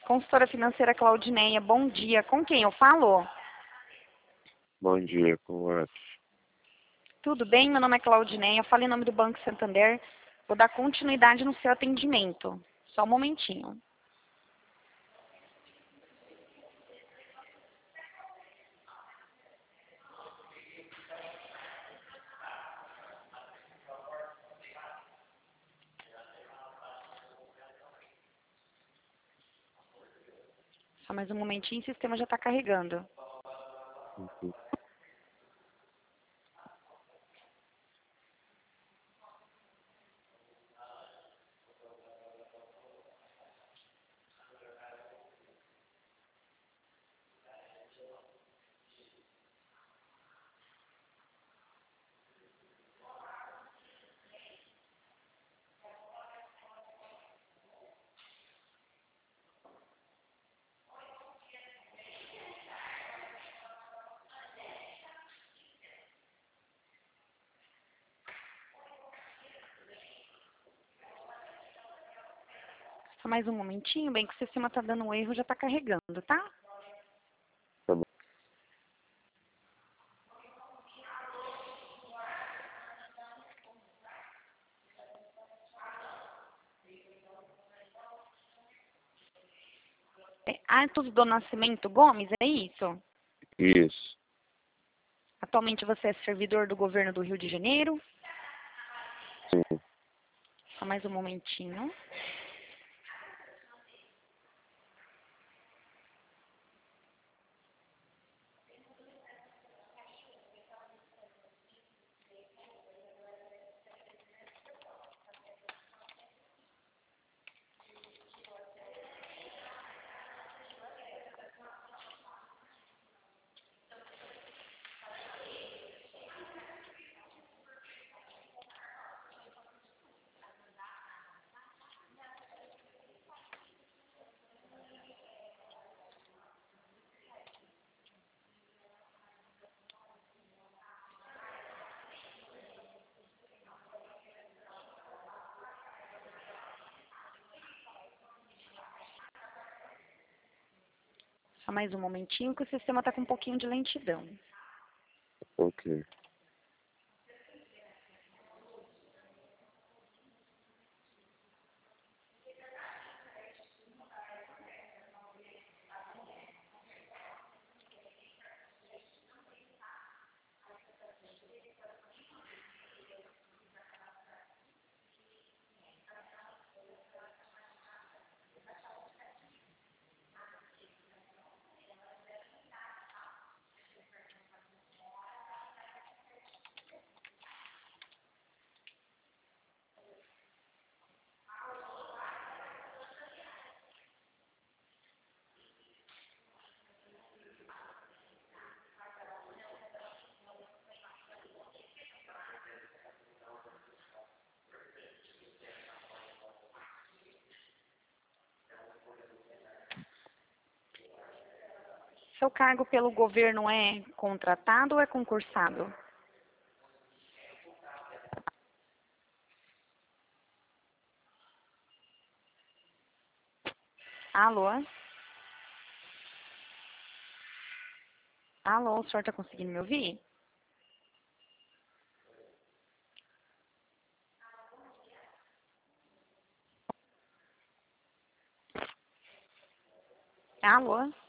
Consultora financeira Claudineia, bom dia. Com quem eu falo? Bom dia, com o Tudo bem? Meu nome é Claudineia, eu falo em nome do Banco Santander. Vou dar continuidade no seu atendimento. Só um momentinho. Só mais um momentinho, o sistema já está carregando. Só mais um momentinho, bem que o sistema está dando um erro, já está carregando, tá? Tá bom. É Arthur do Nascimento Gomes, é isso? Isso. Atualmente você é servidor do governo do Rio de Janeiro? Sim. Só mais um momentinho. Só mais um momentinho que o sistema está com um pouquinho de lentidão. Ok. Seu cargo pelo governo é contratado ou é concursado? Alô? Alô, o senhor está conseguindo me ouvir? Alô?